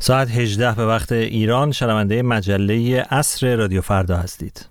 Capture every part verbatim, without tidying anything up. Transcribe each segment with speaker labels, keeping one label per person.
Speaker 1: ساعت هجده به وقت ایران شنونده مجله عصر رادیو فردا هستید.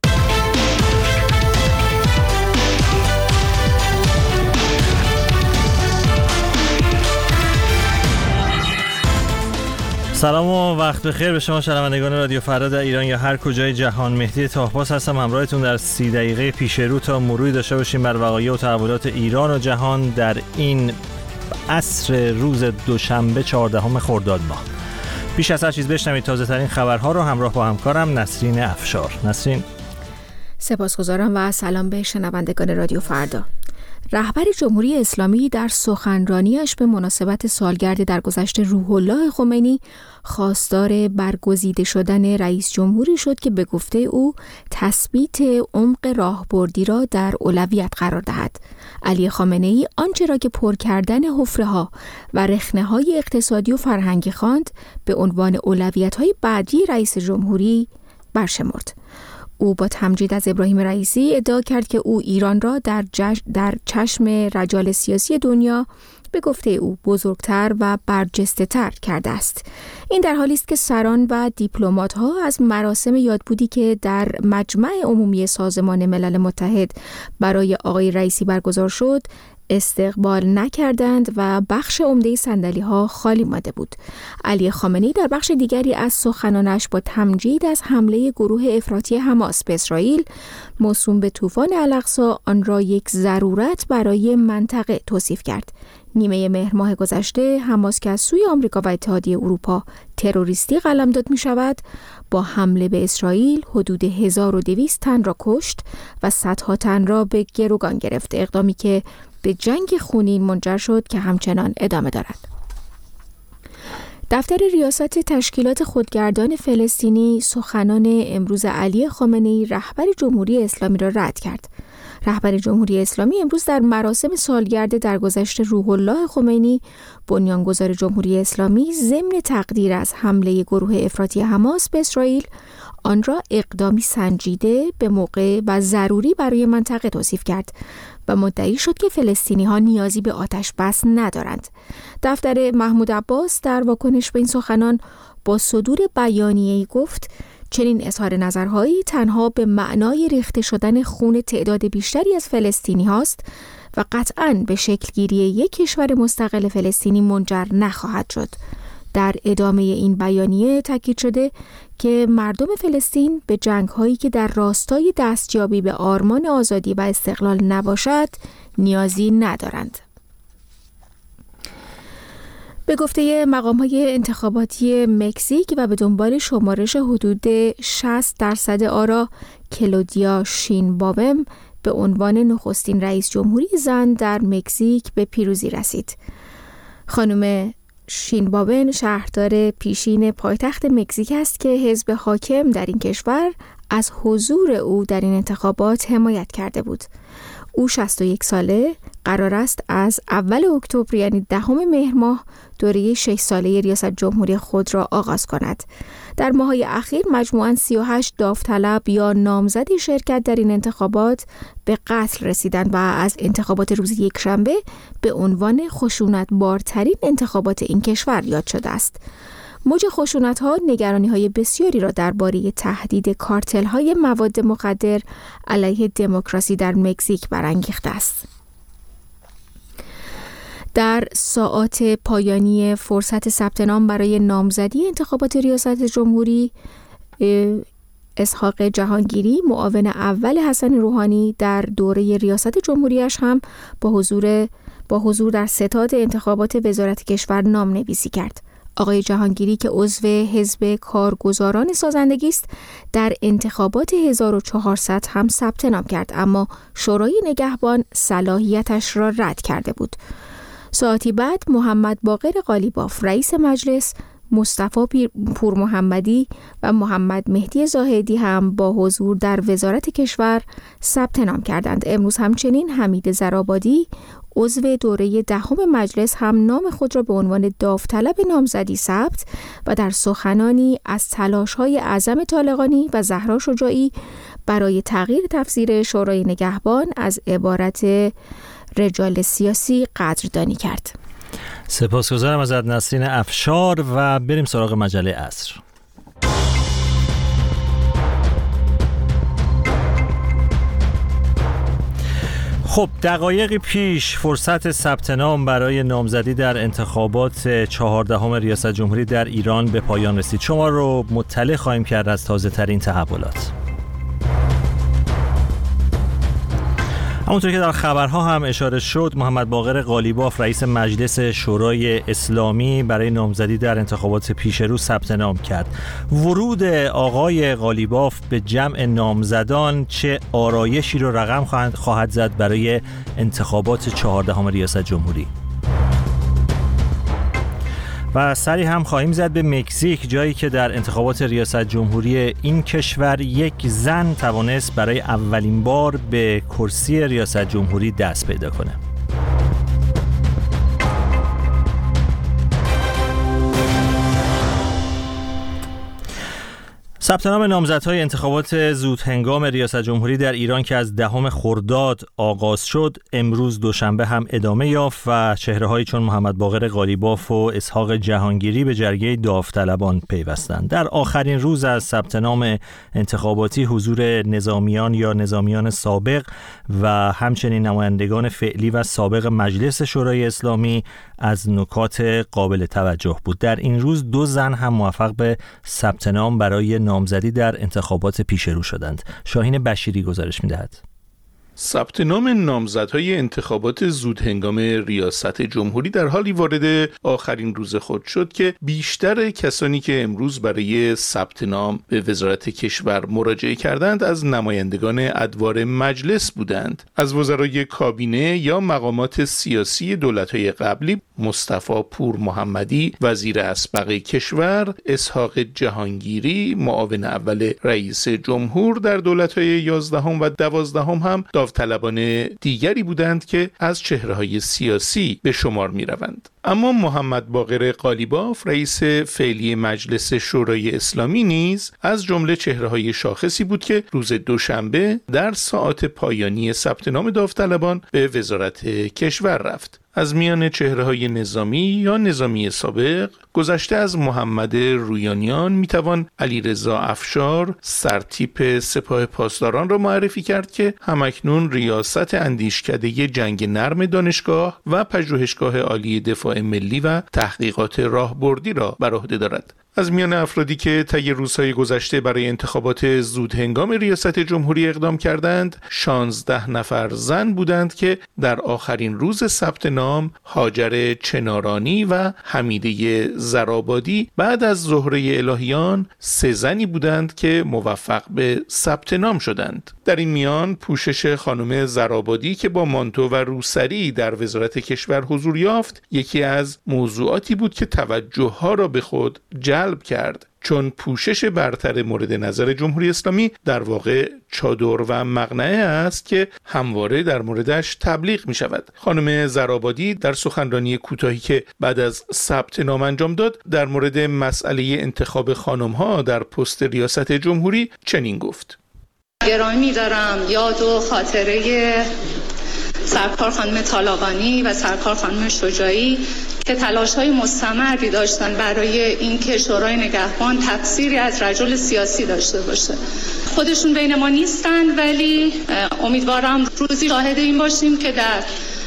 Speaker 1: سلام و وقت بخیر به شما شنوندگان رادیو فردا در ایران یا هر کجای جهان. مهدی طاهباز هستم، همراهتون در سی دقیقه پیش رو تا مروری داشته باشیم بر وقایع و تحولات ایران و جهان در این عصر روز دوشنبه چهاردهم خرداد ماه. پیش از هر چیز بشنوید تازه ترین خبرها رو همراه با همکارم نسرین افشار. نسرین.
Speaker 2: سپاسگزارم و سلام به شنوندگان رادیو فردا. رهبر جمهوری اسلامی در سخنرانیش به مناسبت سالگرد درگذشت روح الله خمینی خواستار برگزیده شدن رئیس جمهوری شد که به گفته او تثبیت عمق راهبردی را در اولویت قرار دهد. علی خامنه‌ای آنچه را که پر کردن حفره‌ها و رخنه‌های اقتصادی و فرهنگی خواند به عنوان اولویت‌های بعدی رئیس جمهوری برشمرد. او با تمجید از ابراهیم رئیسی ادعا کرد که او ایران را در, جش... در چشم رجال سیاسی دنیا به گفته او بزرگتر و برجسته‌تر کرده است. این در حالی است که سران و دیپلمات‌ها از مراسم یادبودی که در مجمع عمومی سازمان ملل متحد برای آقای رئیسی برگزار شد استقبال نکردند و بخش عمده صندلی‌ها خالی مانده بود. علی خامنه‌ای در بخش دیگری از سخنانش با تمجید از حمله گروه افراطی حماس به اسرائیل موسوم به طوفان الاقصی آن را یک ضرورت برای منطقه توصیف کرد. نیمه مهر ماه گذشته حماس که از سوی آمریکا و اتحادیه اروپا تروریستی قلمداد می شود با حمله به اسرائیل حدود هزار و دویست تن را کشت و صدها تن را به گروگان گرفت، اقدامی که به جنگ خونین منجر شد که همچنان ادامه دارد. دفتر ریاست تشکیلات خودگردان فلسطینی سخنان امروز علی خامنه‌ای رهبر جمهوری اسلامی را رد کرد. رهبر جمهوری اسلامی امروز در مراسم سالگرد درگذشت روح الله خمینی بنیانگذار جمهوری اسلامی ضمن تقدیر از حمله گروه افراطی حماس به اسرائیل آن را اقدامی سنجیده به موقع و ضروری برای منطقه توصیف کرد و مدعی شد که فلسطینی‌ها نیازی به آتش بس ندارند. دفتر محمود عباس در واکنش به این سخنان با صدور بیانیه‌ای گفت چنین اظهار نظرهایی تنها به معنای ریخته شدن خون تعداد بیشتری از فلسطینی هاست و قطعاً به شکلگیری یک کشور مستقل فلسطینی منجر نخواهد شد. در ادامه این بیانیه تاکید شده که مردم فلسطین به جنگ‌هایی که در راستای دستیابی به آرمان آزادی و استقلال نباشد نیازی ندارند. به گفته مقام‌های انتخاباتی مکزیک و به دنبال شمارش حدود شصت درصد آرا، کلودیا شینباوم به عنوان نخستین رئیس جمهوری زن در مکزیک به پیروزی رسید. خانم شینباوم شهردار پیشین پایتخت مکزیک است که حزب حاکم در این کشور از حضور او در این انتخابات حمایت کرده بود. او شصت و یک ساله قرار است از اول اکتبر یعنی دهم مهر ماه دوره شش ساله ریاست جمهوری خود را آغاز کند. در ماه‌های اخیر مجموعاً سی و هشت داوطلب یا نامزدی شرکت در این انتخابات به قتل رسیدند و از انتخابات روز یکشنبه به عنوان خشونت‌بارترین انتخابات این کشور یاد شده است. موج خشونت‌ها نگرانی‌های بسیاری را درباره تهدید کارتل‌های مواد مخدر علیه دموکراسی در مکزیک برانگیخته است. در ساعات پایانی فرصت ثبت نام برای نامزدی انتخابات ریاست جمهوری، اسحاق جهانگیری معاون اول حسن روحانی در دوره ریاست جمهوریش هم با حضور با حضور در ستاد انتخابات وزارت کشور نام نویسی کرد. آقای جهانگیری که عضو حزب کارگزاران سازندگی است در انتخابات هزار و چهارصد هم ثبت نام کرد، اما شورای نگهبان صلاحیتش را رد کرده بود. ساعتی بعد محمد باقر قالیباف رئیس مجلس، مصطفی پور محمدی و محمد مهدی زاهدی هم با حضور در وزارت کشور ثبت نام کردند. امروز همچنین حمید زرآبادی عضو دوره دهم مجلس هم نام خود را به عنوان داوطلب نامزدی ثبت و در سخنانی از تلاش‌های اعظم طالقانی و زهرا شجاعی برای تغییر تفسیر شورای نگهبان از عبارت رجال سیاسی قدردانی کرد.
Speaker 1: سپاسگزارم ازت نسرین افشار و بریم سراغ مجله عصر. خب دقایقی پیش فرصت ثبت نام برای نامزدی در انتخابات چهاردهم ریاست جمهوری در ایران به پایان رسید. شما رو مطلع خواهیم کرد از تازه ترین تحولات. همونطور که در خبرها هم اشاره شد، محمد باقر قالیباف رئیس مجلس شورای اسلامی برای نامزدی در انتخابات پیشرو ثبت نام کرد. ورود آقای قالیباف به جمع نامزدان چه آرایشی رو رقم خواهد, خواهد زد برای انتخابات چهاردهم ریاست جمهوری؟ و سری هم خواهیم زد به مکزیک، جایی که در انتخابات ریاست جمهوری این کشور یک زن توانست برای اولین بار به کرسی ریاست جمهوری دست پیدا کنه. ثبت نام نامزدهای انتخابات زودهنگام ریاست جمهوری در ایران که از دهم خرداد آغاز شد، امروز دوشنبه هم ادامه یافت و چهره‌هایی چون محمد باقر قالیباف و اسحاق جهانگیری به جرگه داوطلبان پیوستند. در آخرین روز از ثبت نام انتخاباتی حضور نظامیان یا نظامیان سابق و همچنین نمایندگان فعلی و سابق مجلس شورای اسلامی از نکات قابل توجه بود. در این روز دو زن هم موفق به ثبت نام برای نامزدی در انتخابات پیشرو شدند. شاهین بشیری گزارش می‌دهد.
Speaker 3: ثبت نام نامزدهای انتخابات زودهنگام ریاست جمهوری در حالی وارد آخرین روز خود شد که بیشتر کسانی که امروز برای ثبت نام به وزارت کشور مراجعه کردند از نمایندگان ادوار مجلس بودند. از وزرای کابینه یا مقامات سیاسی دولت‌های قبلی مصطفی پور محمدی وزیر اسبق کشور، اسحاق جهانگیری معاون اول رئیس جمهور در دولت‌های یازدهم و دوازدهم هم داوطلبان دیگری بودند که از چهره‌های سیاسی به شمار می‌روند. اما محمد باقر قالیباف رئیس فعلی مجلس شورای اسلامی نیز از جمله چهره‌های شاخصی بود که روز دوشنبه در ساعات پایانی ثبت نام داوطلبان به وزارت کشور رفت. از میان چهره‌های نظامی یا نظامی سابق گذشته از محمد رویانیان میتوان علیرضا افشار سرتیپ سپاه پاسداران را معرفی کرد که همکنون ریاست اندیشکده جنگ نرم دانشگاه و پژوهشگاه عالی دفاع ملی و تحقیقات راهبردی را بر عهده دارد. از میان افرادی که طی روزهای گذشته برای انتخابات زودهنگام ریاست جمهوری اقدام کردند، شانزده نفر زن بودند که در آخرین روز ثبت نام هاجر چنارانی و حمیده زرابادی بعد از زهره الهیان سه زنی بودند که موفق به ثبت نام شدند. در این میان پوشش خانم زرابادی که با مانتو و روسری در وزارت کشور حضور یافت، یکی از موضوعاتی بود که توجه ها را به خود جلب کرد، چون پوشش برتر مورد نظر جمهوری اسلامی در واقع چادر و مقنعه است که همواره در موردش تبلیغ می شود. خانم زرابادی در سخنرانی کوتاهی که بعد از ثبت نام انجام داد در مورد مسئله انتخاب خانم ها در پست ریاست جمهوری چنین گفت:
Speaker 4: گرامی دارم یاد و خاطره سرکار خانم طالقانی و سرکار خانم شجاعی که تلاش‌های مستمری داشتن برای اینکه شورای نگهبان تفسیری از رجل سیاسی داشته باشه. خودشون بین ما نیستن، ولی امیدوارم روزی شاهد این باشیم که در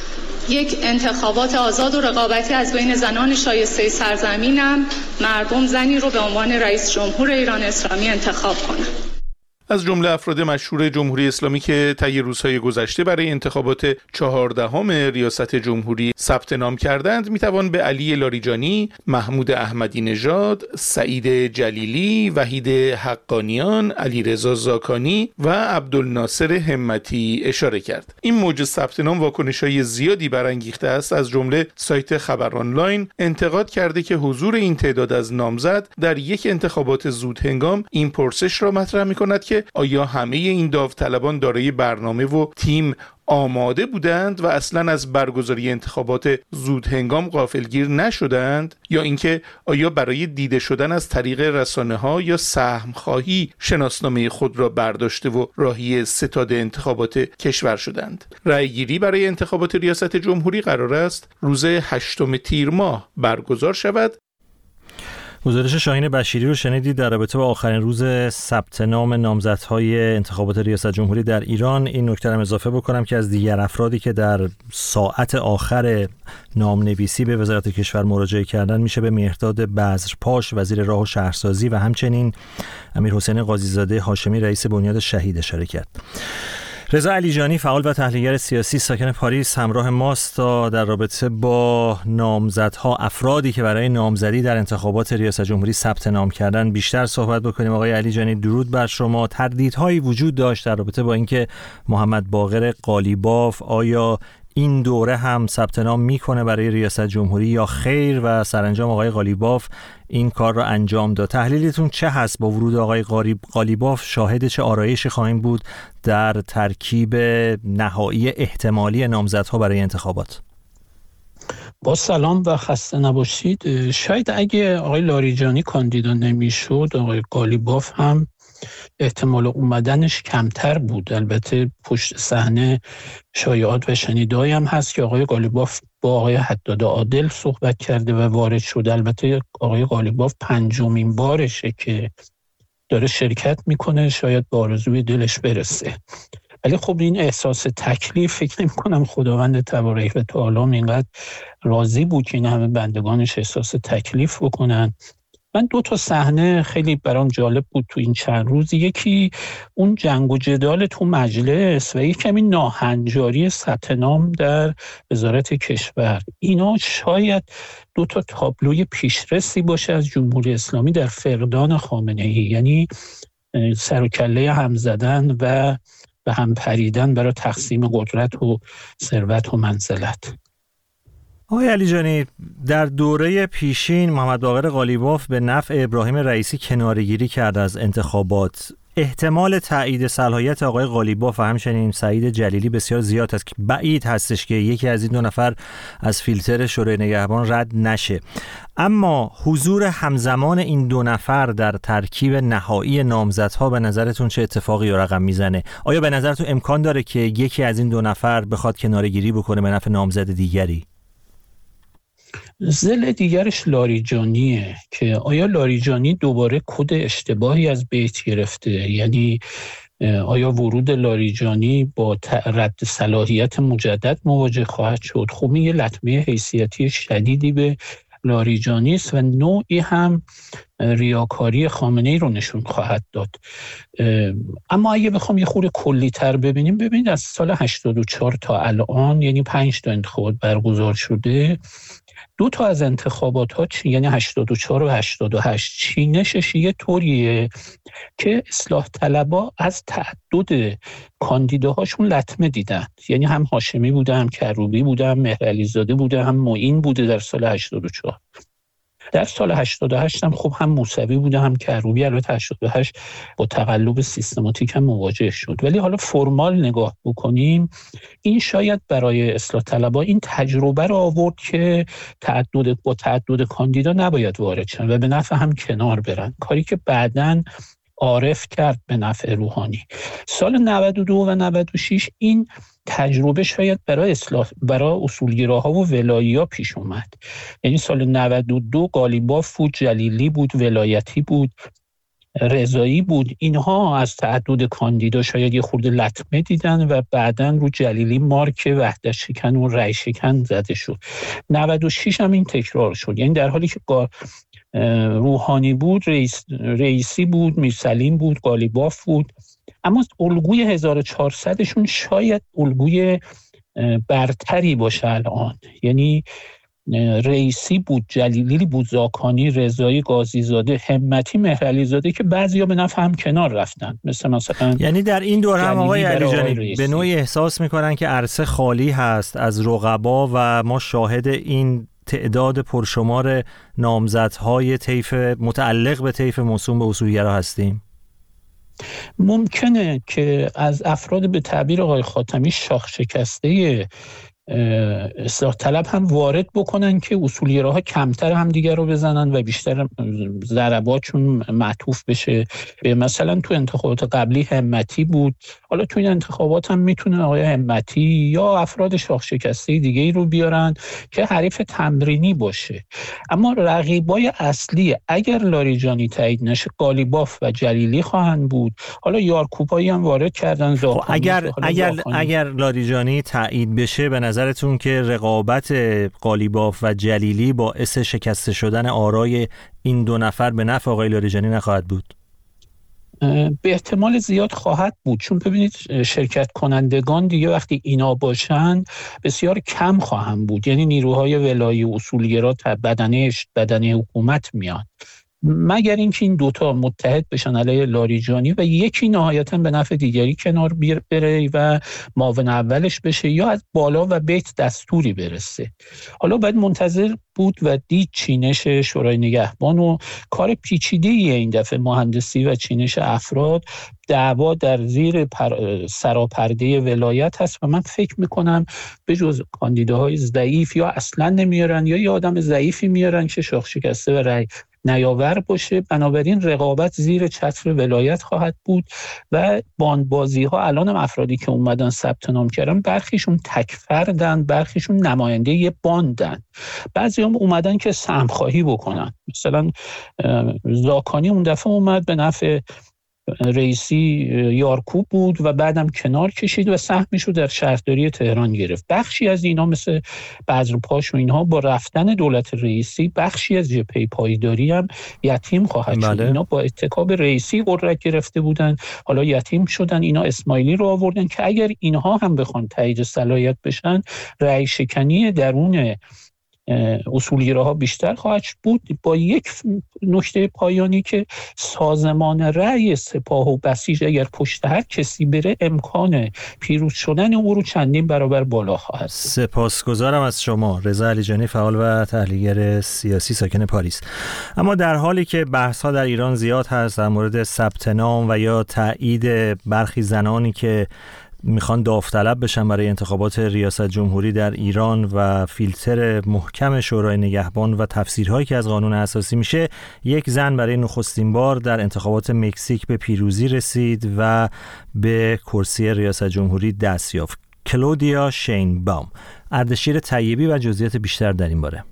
Speaker 4: یک انتخابات آزاد و رقابتی از بین زنان شایسته سرزمینم مردم زنی رو به عنوان رئیس جمهور ایران اسلامی انتخاب کنن.
Speaker 3: از جمله افراد مشهور جمهوری اسلامی که طی روزهای گذشته برای انتخابات چهاردهم ریاست جمهوری ثبت نام کردند میتوان به علی لاریجانی، محمود احمدی نژاد، سعید جلیلی، وحید حقانیان، علیرضا زاکانی و عبدالناصر همتی اشاره کرد. این موج ثبت نام واکنش‌های زیادی برانگیخته است. از جمله سایت خبر آنلاین انتقاد کرده که حضور این تعداد از نامزد در یک انتخابات زودهنگام این پرسش را مطرح می‌کند که آیا همه این داوطلبان دارای برنامه و تیم آماده بودند و اصلا از برگزاری انتخابات زود هنگام غافلگیر نشدند، یا اینکه آیا برای دیده شدن از طریق رسانه‌ها یا سهم خواهی شناسنامه خود را برداشته و راهی ستاد انتخابات کشور شدند؟ رأیگیری برای انتخابات ریاست جمهوری قرار است روز هشتم تیر ماه برگزار شود.
Speaker 1: گزارش شاهین بشیری رو شنیدید در رابطه با آخرین روز ثبت نام نامزدهای انتخابات ریاست جمهوری در ایران. این نکته رو اضافه بکنم که از دیگر افرادی که در ساعت آخر نامنویسی به وزارت کشور مراجعه کردن میشه به مهرداد بذرپاش وزیر راه و شهرسازی و همچنین امیرحسین قاضیزاده هاشمی رئیس بنیاد شهید اشاره کرد. رضا علیجانی فعال و تحلیلگر سیاسی ساکن پاریس همراه ماست تا در رابطه با نامزدها، افرادی که برای نامزدی در انتخابات ریاست جمهوری ثبت نام کردن بیشتر صحبت بکنیم. آقای علیجانی درود بر شما. تردیدهایی وجود داشت در رابطه با اینکه محمد باقر قالیباف آیا این دوره هم ثبت نام میکنه برای ریاست جمهوری یا خیر و سرانجام آقای قالیباف این کار را انجام داد. تحلیلتون چه هست با ورود آقای قالیباف؟ شاهد چه آرایشی خواهیم بود در ترکیب نهایی احتمالی نامزدها برای انتخابات؟
Speaker 5: با سلام و خسته نباشید. شاید اگه آقای لاریجانی کاندیدا نمیشد، آقای قالیباف هم احتمال اومدنش کمتر بود. البته پشت صحنه شایعات و شنیده‌ای هم هست که آقای قالیباف با آقای حداد عادل صحبت کرده و وارد شده. البته آقای قالیباف پنجمین بارشه که داره شرکت میکنه، شاید به آرزوی دلش برسه. ولی خب این احساس تکلیف فکر نمی‌کنم خداوند تبارک و تعالی اینقدر راضی بود که این همه بندگانش احساس تکلیف بکنن. من دو تا صحنه خیلی برام جالب بود تو این چند روز. یکی اون جنگ و جدال تو مجلس و یک کمی ناهنجاری ثبت نام در وزارت کشور. اینا شاید دو تا تابلوی پیشرسی باشه از جمهوری اسلامی در فقدان خامنه‌ای، یعنی سر و کله هم زدن و به هم پریدن برای تقسیم قدرت و ثروت و منزلت.
Speaker 1: آقای علیجانی، در دوره پیشین محمد باقر قالیباف به نفع ابراهیم رئیسی کناره‌گیری کرد از انتخابات. احتمال تایید صلاحیت آقای قالیباف و همچنین سعید جلیلی بسیار زیاد است که بعید هستش که یکی از این دو نفر از فیلتر شورای نگهبان رد نشه. اما حضور همزمان این دو نفر در ترکیب نهایی نامزدها به نظرتون چه اتفاقی رو رقم میزنه؟ آیا به نظرتون امکان داره که یکی از این دو نفر بخواد کناره‌گیری بکنه به نفع نامزد دیگری؟
Speaker 5: ضلع دیگرش لاریجانیه که آیا لاریجانی دوباره کد اشتباهی از بیت گرفته؟ یعنی آیا ورود لاریجانی با رد صلاحیت مجدد مواجه خواهد شد؟ خب این یه لطمه حیثیتی شدیدی به لاریجانی است و نوعی هم ریاکاری خامنه‌ای رو نشون خواهد داد. اما اگه بخوام یه خورده کلی تر ببینیم، ببینید از سال هشتاد و چهار تا الان، یعنی پنج تا انتخابات برگزار شده، دو تا از انتخابات ها یعنی هشتاد و چهار و هشتاد و هشت چینشش یه طوریه که اصلاح طلبا از تعدد کاندیداهاشون لطمه دیدن. یعنی هم هاشمی بوده، هم کروبی بوده، هم مهرعلی زاده بوده، هم معین بوده در سال هشتاد و چهار. در سال هشتاد و هشت هم خب هم موسوی بوده هم کروبی. البته هشتاد و هشت با تقلب سیستماتیک هم مواجه شد. ولی حالا فرمال نگاه بکنیم، این شاید برای اصلاح طلبها این تجربه رو آورد که تعدد با تعدد کاندیدا نباید وارد شن و به نفع هم کنار برن، کاری که بعداً عارف کرد به نفع روحانی. سال نود و دو و نود و شش این تجربه شاید برای اصلاح برای اصولگراها و ولایی‌ها پیش اومد. یعنی سال نود و دو قالیباف بود، جلیلی بود، ولایتی بود، رضایی بود. اینها از تعدد کاندیدا شاید یه خورده لطمه دیدن و بعداً رو جلیلی مارک وحدت شکن و رأی شکن زده شد. نود و شش هم این تکرار شد. یعنی در حالی که روحانی بود، رئیس، رئیسی بود، میرسلیم بود، قالیباف بود، اما الگوی هزار و چهارصدشون شاید الگوی برتری باشه الان. یعنی رئیسی بود، جلیلی بود، زاکانی، رضایی، قاضیزاده، همتی، مهرعلی زاده که بعضیا به نفع هم کنار رفتن، مثل مثلا
Speaker 1: یعنی در این دوره هم آقای علیجانی به نوعی احساس میکنن که عرصه خالی هست از رقبا و ما شاهد این تعداد پرشمار نامزدهای طیف متعلق به طیف موسوم به اصولگرا هستیم.
Speaker 5: ممکنه که از افراد به تعبیر آقای خاتمی شاخ شکسته اصلاح طلب هم وارد بکنن که اصولگراها کمتر هم دیگر رو بزنن و بیشتر ضرباتشون معطوف بشه. مثلا تو انتخابات قبلی همتی بود، حالا تو این انتخابات هم میتونه آقای همتی یا افراد شاخ شکسته دیگه ای رو بیارن که حریف تمرینی باشه. اما رقیبای اصلی اگر لاریجانی تایید نشه قالیباف و جلیلی خواهند بود. حالا یارکوبایی هم وارد کردن.
Speaker 1: اگر اگر اگر لاریجانی تایید بشه، به نظرتون که رقابت قالیباف و جلیلی باعث شکسته شدن آرای این دو نفر به نفع آقای لاریجانی نخواهد بود؟
Speaker 5: به احتمال زیاد خواهد بود، چون ببینید شرکت کنندگان دیگه وقتی اینا باشن بسیار کم خواهند بود. یعنی نیروهای ولایی و اصولگرا بدنه بدنه حکومت میاد، مگر اینکه این دوتا متحد بشن علیه لاریجانی و یکی نهایتاً به نفع دیگری کنار بره و معاون اولش بشه یا از بالا و بیت دستوری برسه. حالا باید منتظر بود و دید چینش شورای نگهبان و کار پیچیده‌ای این دفعه مهندسی و چینش افراد. دعوا در زیر پر... سراپرده ولایت هست و من فکر میکنم به جز کاندیداهای ضعیف یا اصلا نمیارن یا یه آدم ضعیفی میارن که شاخ شکسته و رأی نیاور باشه. بنابراین رقابت زیر چتر ولایت خواهد بود و باندبازی ها الان هم افرادی که اومدن ثبت نام کردن برخیشون تک فردن، برخیشون نماینده یه باندن، بعضی هم اومدن که سهمخواهی بکنن. مثلا زاکانی اون دفعه اومد به نفع رئیسی یارکوب بود و بعدم کنار کشید و سهمش رو در شهرداری تهران گرفت. بخشی از اینا مثل بذرپاش و اینها با رفتن دولت رئیسی بخشی از جبهه پایداری هم یتیم خواهد شد.
Speaker 1: بله.
Speaker 5: اینا با اتکاب رئیسی قدرت گرفته بودن، حالا یتیم شدن. اینا اسماعیلی رو آوردن که اگر اینها هم بخوان تایید صلاحیت بشن، رأی شکنی درون اصولگراها بیشتر خواهد بود، با یک نکته پایانی که سازمان رأی سپاه و بسیج اگر پشت هر کسی بره امکان پیروز شدن او رو چندین برابر بالا خواهد.
Speaker 1: سپاسگزارم از شما. رضا علیجانی، فعال و تحلیلگر سیاسی ساکن پاریس. اما در حالی که بحث‌ها در ایران زیاد هست در مورد ثبت نام و یا تایید برخی زنانی که میخوان داوطلب بشن برای انتخابات ریاست جمهوری در ایران و فیلتر محکم شورای نگهبان و تفسیرهایی که از قانون اساسی میشه، یک زن برای نخستین بار در انتخابات مکزیک به پیروزی رسید و به کرسی ریاست جمهوری دست یافت. کلودیا شینبام. اردشیر طیبی و جزئیات بیشتر در این باره.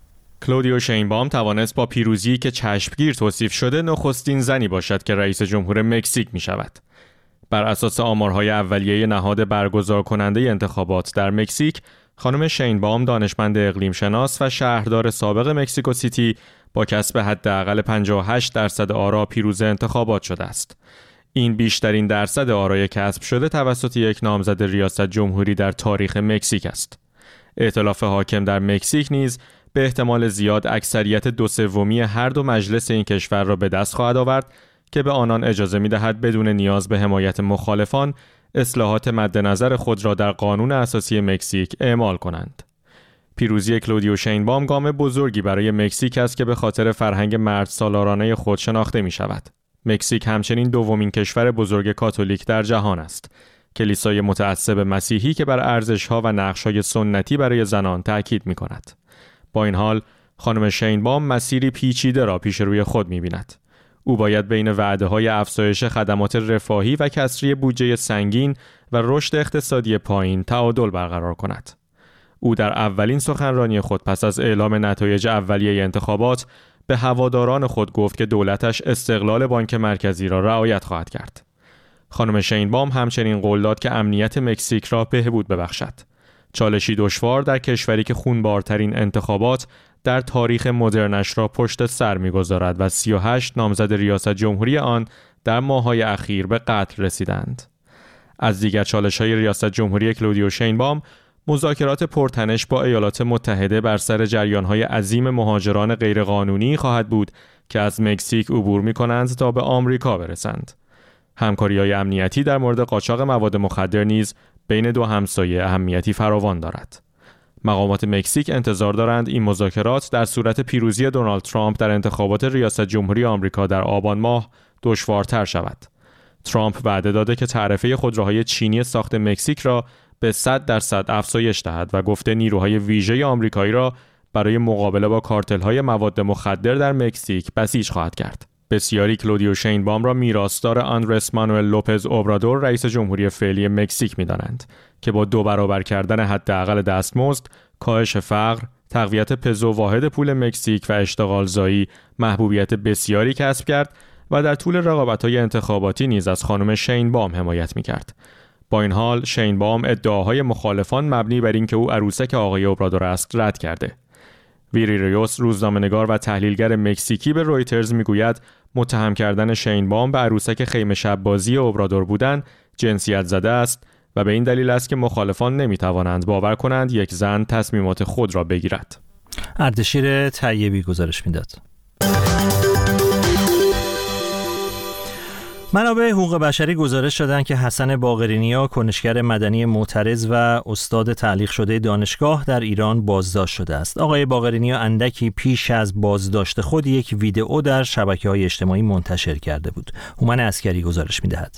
Speaker 6: کلودیا شینبام توانست با پیروزی که چشمگیر توصیف شده نخستین زنی باشد که رئیس جمهور مکزیک می شود. بر اساس آمارهای اولیه نهاد برگزار کننده انتخابات در مکزیک، خانم شینبام دانشمند اقلیم شناس و شهردار سابق مکزیکو سیتی با کسب حداقل پنجاه و هشت درصد آرا پیروز انتخابات شده است. این بیشترین درصد آرای کسب شده توسط یک نامزد ریاست جمهوری در تاریخ مکزیک است. ائتلاف حاکم در مکزیک نیز به احتمال زیاد اکثریت دو سومی هر دو مجلس این کشور را به دست خواهد آورد که به آنان اجازه می‌دهد بدون نیاز به حمایت مخالفان اصلاحات مد نظر خود را در قانون اساسی مکزیک اعمال کنند. پیروزی کلودیا شینبام گام بزرگی برای مکزیک است که به خاطر فرهنگ مرد سالارانه خود شناخته می‌شود. مکزیک همچنین دومین کشور بزرگ کاتولیک در جهان است. کلیسای متعصب مسیحی که بر ارزش‌ها و نقش‌های سنتی برای زنان تأکید می‌کند. با این حال خانم شینبام مسیری پیچیده را پیش روی خود می‌بیند. او باید بین وعده‌های افزایش خدمات رفاهی و کسری بودجه سنگین و رشد اقتصادی پایین تعادل برقرار کند. او در اولین سخنرانی خود پس از اعلام نتایج اولیه انتخابات به هواداران خود گفت که دولتش استقلال بانک مرکزی را رعایت خواهد کرد. خانم شینبام همچنین قول داد که امنیت مکزیک را بهبود ببخشد. چالشی دشوار در کشوری که خونبارترین انتخابات در تاریخ مدرنش را پشت سر می‌گذارد و سی و هشت نامزد ریاست جمهوری آن در ماه‌های اخیر به قتل رسیدند. از دیگر چالش‌های ریاست جمهوری کلودیا شینبام، مذاکرات پرتنش با ایالات متحده بر سر جریان‌های عظیم مهاجران غیرقانونی خواهد بود که از مکزیک عبور می‌کنند تا به آمریکا برسند. همکاری‌های امنیتی در مورد قاچاق مواد مخدر نیز بین دو همسایه اهمیتی فراوان دارد. مقامات مکزیک انتظار دارند این مذاکرات در صورت پیروزی دونالد ترامپ در انتخابات ریاست جمهوری آمریکا در آبان ماه دشوارتر شود. ترامپ وعده داده که تعرفه خودروهای چینی ساخت مکزیک را به صد درصد افزایش دهد و گفته نیروهای ویژه آمریکایی را برای مقابله با کارتل‌های مواد مخدر در مکزیک بسیج خواهد کرد. بسیاری کلودیو شینبام را میراثدار آندرس مانوئل لوپز اوبرادور رئیس جمهوری فعلی مکزیک می‌دانند که با دو برابر کردن حداقل دستمزد، کاهش فقر، تقویت پزو واحد پول مکزیک و اشتغالزایی محبوبیت بسیاری کسب کرد و در طول رقابت‌های انتخاباتی نیز از خانم شینبام حمایت می‌کرد. با این حال شینبام ادعاهای مخالفان مبنی بر اینکه او عروسک آقای اوبرادور است رد کرده. ویری ریوس روزنامه‌نگار و تحلیلگر مکزیکی به رویترز میگوید متهم کردن شینبام به عروسک خیمه شب بازی اوبرادور بودن جنسیت زده است و به این دلیل است که مخالفان نمیتوانند باور کنند یک زن تصمیمات خود را بگیرد.
Speaker 1: اردشیر طیبی گزارش میداد. منابع حقوق بشری گزارش دادند که حسن باقرینیا کنشگر مدنی معترض و استاد تعلیق شده دانشگاه در ایران بازداشت شده است. آقای باقرینیا اندکی پیش از بازداشت خود یک ویدئو در شبکه‌های اجتماعی منتشر کرده بود. هومن عسکری گزارش می‌دهد.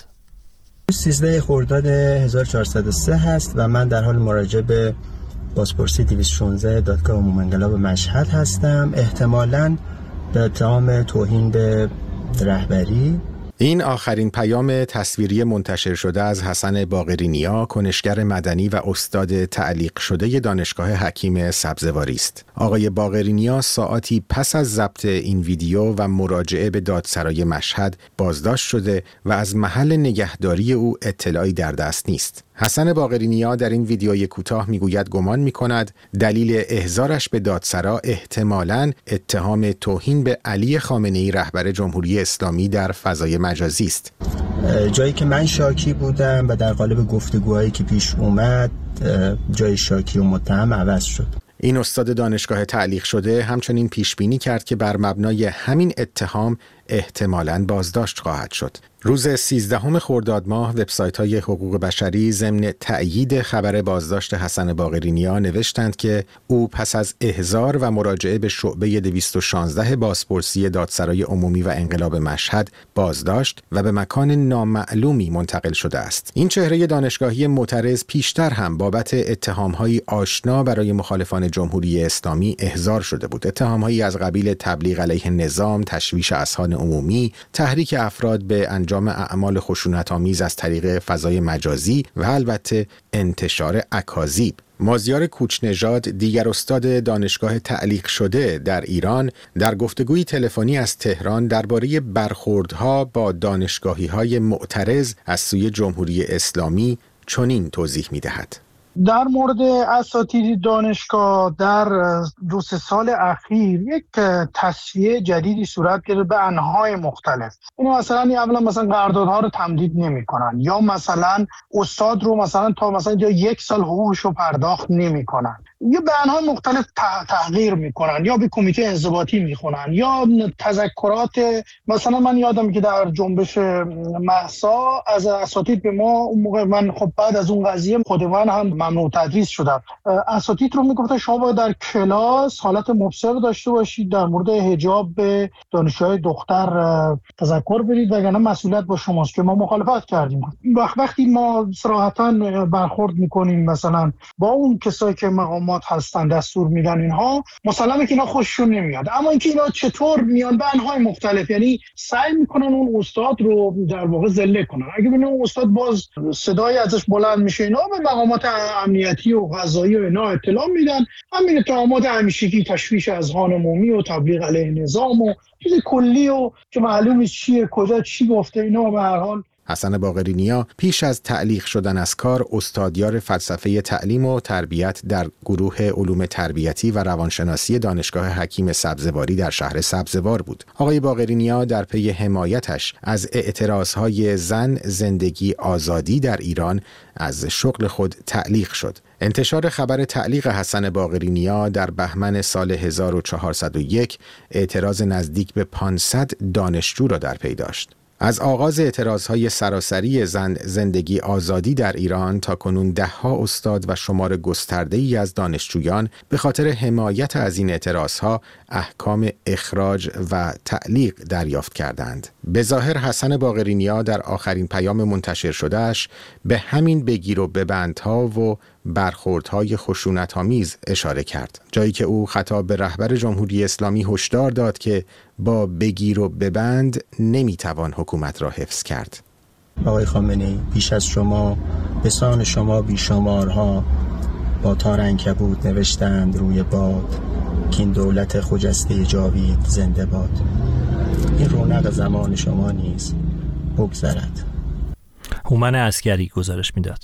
Speaker 7: سیزده خرداد هزار و چهارصد و سه هست و من در حال مراجعه به بازپرسی دویست و شانزده دادگاه عموم انقلاب مشهد هستم، احتمالاً به اتهام توهین به رهبری.
Speaker 8: این آخرین پیام تصویری منتشر شده از حسن باقرینیا، کنشگر مدنی و استاد تعلیق شده دانشگاه حکیم سبزواری است. آقای باقرینیا ساعاتی پس از ضبط این ویدیو و مراجعه به دادسرای مشهد بازداشت شده و از محل نگهداری او اطلاعی در دست نیست. حسن باقرینیا در این ویدیوی کوتاه میگوید گمان میکند دلیل احضارش به دادسرا احتمالاً اتهام توهین به علی خامنه‌ای رهبر جمهوری اسلامی در فضای مجازی است.
Speaker 7: جایی که من شاکی بودم و در قالب گفتگوهایی که پیش اومد جای شاکی و متهم عوض شد.
Speaker 8: این استاد دانشگاه تعلیق شده همچنین پیش بینی کرد که بر مبنای همین اتهام احتمالاً بازداشت خواهد شد. روز سیزدهم خرداد ماه وبسایت‌های حقوق بشری ضمن تأیید خبر بازداشت حسن باقرینیا نوشتند که او پس از احضار و مراجعه به شعبه دویست و شانزده بازپرسی دادسرای عمومی و انقلاب مشهد بازداشت و به مکان نامعلومی منتقل شده است. این چهره دانشگاهی معترض پیشتر هم بابت اتهام‌های آشنا برای مخالفان جمهوری اسلامی احضار شده بود. اتهام‌هایی از قبیل تبلیغ علیه نظام، تشویش اذهان عمومی، تحریک افراد به انجام اعمال خشونت‌آمیز از طریق فضای مجازی و البته انتشار اکاذیب. مازیار کوچنژاد، دیگر استاد دانشگاه تعلیق شده در ایران، در گفتگوی تلفنی از تهران درباره برخوردها با دانشگاهی‌های معترض از سوی جمهوری اسلامی چنین توضیح می‌دهد.
Speaker 9: در مورد اساتید دانشگاه در دو سه سال اخیر یک تصفیه جدیدی صورت گرفت به انواع مختلف. اینو مثلا اولا مثلا قراردادها رو تمدید نمی‌کنن یا مثلا استاد رو مثلا تا مثلا یا یک سال حقوقش رو پرداخت نمی‌کنن یا به انواع مختلف تغییر می‌کنن یا به کمیته انضباطی می‌خونن یا تذکرات. مثلا من یادم که در جنبش مهسا از اساتید به ما اون موقع، من خب بعد از اون قضیه خود من هم ممنوع تدریس شدم، اساتید رو میگفتن شما باید در کلاس حالت مبصر داشته باشید، در مورد حجاب به دانشجوهای دختر تذکر برید وگرنه مسئولیت با شماست، که ما مخالفت کردیم. وقتی ما صراحتاً برخورد میکنیم مثلا با اون کسایی که مقامات هستن دستور میدن اینها، مسلمه که اینا خوششون نمیاد، اما اینکه اینا چطور میان به انواع مختلف، یعنی سعی میکنن اون استاد رو در واقع ذله کنن. اگه ببینن اون استاد باز صدای ازش بلند میشه، اینا به مقامات امنیتی و قضایی و اینا اطلاع میدن. همین اتهامات همیشگی، تشویش اذهان عمومی و تبلیغ علیه نظام و چیز کلی و که معلوم نیست چیه کجا چی گفته، اینا به هر حال.
Speaker 8: حسن باقرینیا پیش از تعلیق شدن از کار استادیار فلسفه تعلیم و تربیت در گروه علوم تربیتی و روانشناسی دانشگاه حکیم سبزواری در شهر سبزوار بود. آقای باقرینیا در پی حمایتش از اعتراضهای زن، زندگی، آزادی در ایران از شغل خود تعلیق شد. انتشار خبر تعلیق حسن باقرینیا در بهمن سال هزار و چهارصد و یک اعتراض نزدیک به پانصد دانشجو را در پی داشت. از آغاز اعتراضهای سراسری زن، زندگی، آزادی در ایران تا کنون دهها استاد و شمار گسترده‌ای از دانشجویان به خاطر حمایت از این اعتراضها احکام اخراج و تعلیق دریافت کردند. به ظاهر حسن باقرینیا در آخرین پیام منتشر شدهش به همین بگیر و ببندها و برخوردهای خشونت‌آمیز اشاره کرد، جایی که او خطاب به رهبر جمهوری اسلامی هشدار داد که با بگیر و ببند نمیتوان حکومت را حفظ کرد.
Speaker 7: آقای خامنه‌ای، بیش از شما به سان شما بیشمارها با تار عنکبوت نوشتند روی باد که این دولت خجسته جاوید زنده باد. این رونق زمان شما نیست، بگذرد.
Speaker 1: هومن عسگری گزارش میداد.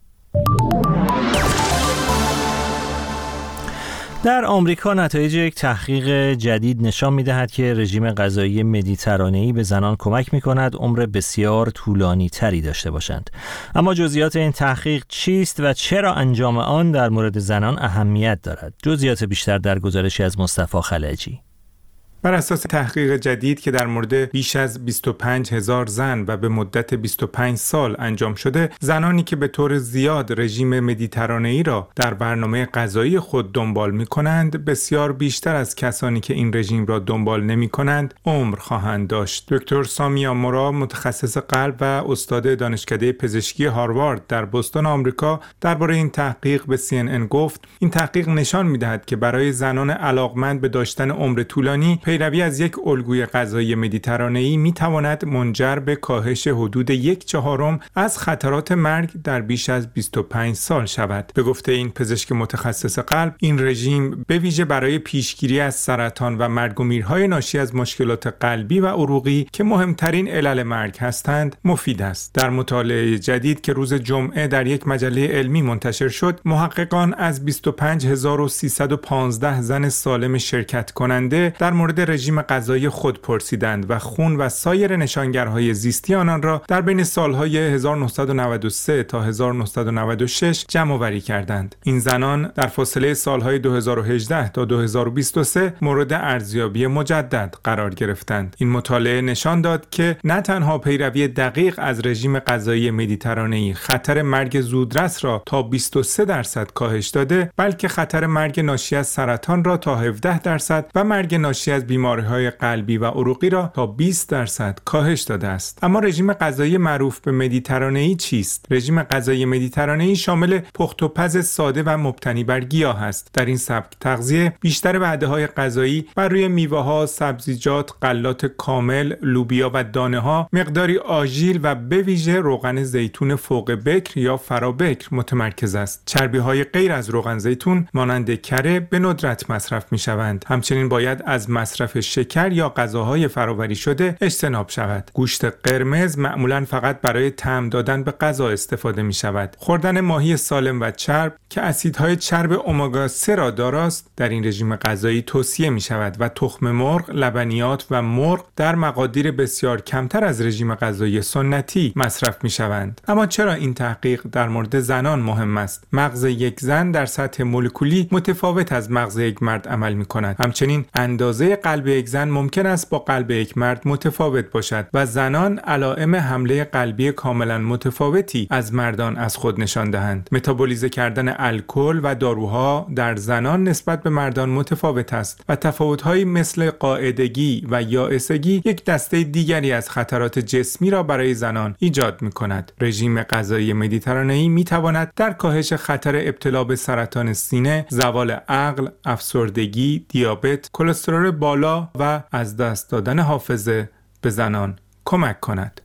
Speaker 1: در آمریکا نتایج یک تحقیق جدید نشان می‌دهد که رژیم غذایی مدیترانه‌ای به زنان کمک می‌کند عمر بسیار طولانی تری داشته باشند. اما جزئیات این تحقیق چیست و چرا انجام آن در مورد زنان اهمیت دارد؟ جزئیات بیشتر در گزارشی از مصطفی خلجی.
Speaker 10: بر اساس تحقیق جدید که در مورد بیش از بیست و پنج هزار زن و به مدت بیست و پنج سال انجام شده، زنانی که به طور زیاد رژیم مدیترانه‌ای را در برنامه غذایی خود دنبال می‌کنند، بسیار بیشتر از کسانی که این رژیم را دنبال نمی‌کنند عمر خواهند داشت. دکتر سامیا مورا، متخصص قلب و استاد دانشکده پزشکی هاروارد در بوستون آمریکا، درباره این تحقیق به سی ان ان گفت: این تحقیق نشان می‌دهد که برای زنان علاقمند به داشتن عمر طولانی، پیروی از یک الگوی غذایی مدیترانه‌ای می‌تواند منجر به کاهش حدود یک چهارم از خطرات مرگ در بیش از بیست و پنج سال شود. به گفته این پزشک متخصص قلب، این رژیم به ویژه برای پیشگیری از سرطان و مرگ و میرهای ناشی از مشکلات قلبی و عروقی که مهمترین علل مرگ هستند مفید است. در مطالعه جدید که روز جمعه در یک مجله علمی منتشر شد، محققان از بیست و پنج هزار و سیصد و پانزده زن سالم شرکت کننده در مورد رژیم غذایی خود پرسیدند و خون و سایر نشانگرهای زیستی آنان را در بین سالهای هزار و نهصد و نود و سه تا هزار و نهصد و نود و شش جمع‌آوری کردند. این زنان در فاصله سالهای دو هزار و هجده تا دو هزار و بیست و سه مورد ارزیابی مجدد قرار گرفتند. این مطالعه نشان داد که نه تنها پیروی دقیق از رژیم غذایی مدیترانه‌ای خطر مرگ زودرس را تا بیست و سه درصد کاهش داده، بلکه خطر مرگ ناشی از سرطان را تا هفده درصد و مرگ ناشی از بیماری‌های قلبی و عروقی را تا بیست درصد کاهش داده است. اما رژیم غذایی معروف به مدیترانه‌ای چیست؟ رژیم غذایی مدیترانه‌ای شامل پخت و پز ساده و مبتنی بر گیاه است. در این سبک تغذیه بیشتر وعده‌های غذایی بر روی میوه‌ها، سبزیجات، غلات کامل، لوبیا و دانه‌ها، مقداری آژیل و به ویژه روغن زیتون فوق بکر یا فرابکر متمرکز است. چربی‌های غیر از روغن زیتون مانند کره به ندرت مصرف می‌شوند. همچنین باید از مصرف شکر یا غذاهای فرآوری شده اجتناب شود. گوشت قرمز معمولاً فقط برای طعم دادن به غذا استفاده می شود. خوردن ماهی سالم و چرب که اسیدهای چرب امگا سه را داراست در این رژیم غذایی توصیه می شود و تخم مرغ، لبنیات و مرغ در مقادیر بسیار کمتر از رژیم غذایی سنتی مصرف می شوند. اما چرا این تحقیق در مورد زنان مهم است؟ مغز یک زن در سطح مولکولی متفاوت از مغز یک مرد عمل می کند. همچنین اندازه قلب یک زن ممکن است با قلب یک مرد متفاوت باشد و زنان علائم حمله قلبی کاملا متفاوتی از مردان از خود نشان دهند. متابولیزه کردن الکل و داروها در زنان نسبت به مردان متفاوت است و تفاوت‌هایی مثل قاعدگی و یائسگی یک دسته دیگری از خطرات جسمی را برای زنان ایجاد می‌کند. رژیم غذایی مدیترانه‌ای می‌تواند در کاهش خطر ابتلا به سرطان سینه، زوال عقل، افسردگی، دیابت، کلسترول بالا و از دست دادن حافظه به زنان کمک کند.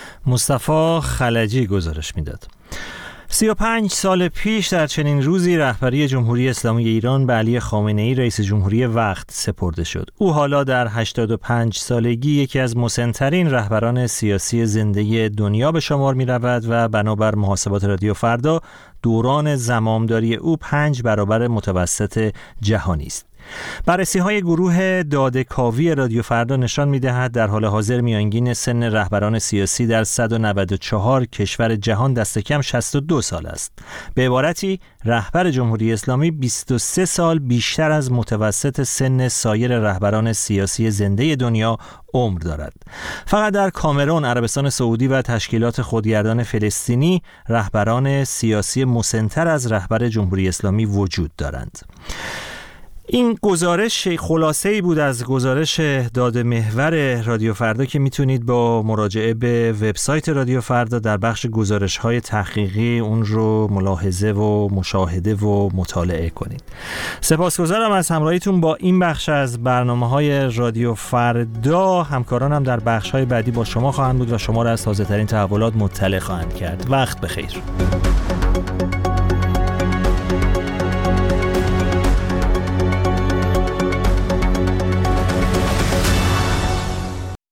Speaker 1: مصطفی خلجی گزارش میداد. سی و پنج سال پیش در چنین روزی رهبری جمهوری اسلامی ایران به علی خامنه‌ای رئیس جمهوری وقت سپرده شد. او حالا در هشتاد و پنج سالگی یکی از مسن‌ترین رهبران سیاسی زنده دنیا به شمار می رود و بنابر محاسبات رادیو فردا دوران زمامداری او پنج برابر متوسط جهانی است. بررسی‌های گروه داده‌کاوی رادیو فردا نشان می‌دهد در حال حاضر میانگین سن رهبران سیاسی در صد و نود و چهار کشور جهان دست کم شصت و دو سال است. به عبارتی رهبر جمهوری اسلامی بیست و سه سال بیشتر از متوسط سن سایر رهبران سیاسی زنده دنیا عمر دارد. فقط در کامرون، عربستان سعودی و تشکیلات خودگردان فلسطینی رهبران سیاسی مسن‌تر از رهبر جمهوری اسلامی وجود دارند. این گزارش خلاصه‌ای بود از گزارش داده محور رادیو فردا که میتونید با مراجعه به وبسایت رادیو فردا در بخش گزارش‌های تحقیقی اون رو ملاحظه و مشاهده و مطالعه کنید. سپاسگزارم از همراهیتون با این بخش از برنامه‌های رادیو فردا. همکارانم در بخش‌های بعدی با شما خواهند بود و شما را از تازه‌ترین تحولات مطلع خواهند کرد. وقت بخیر.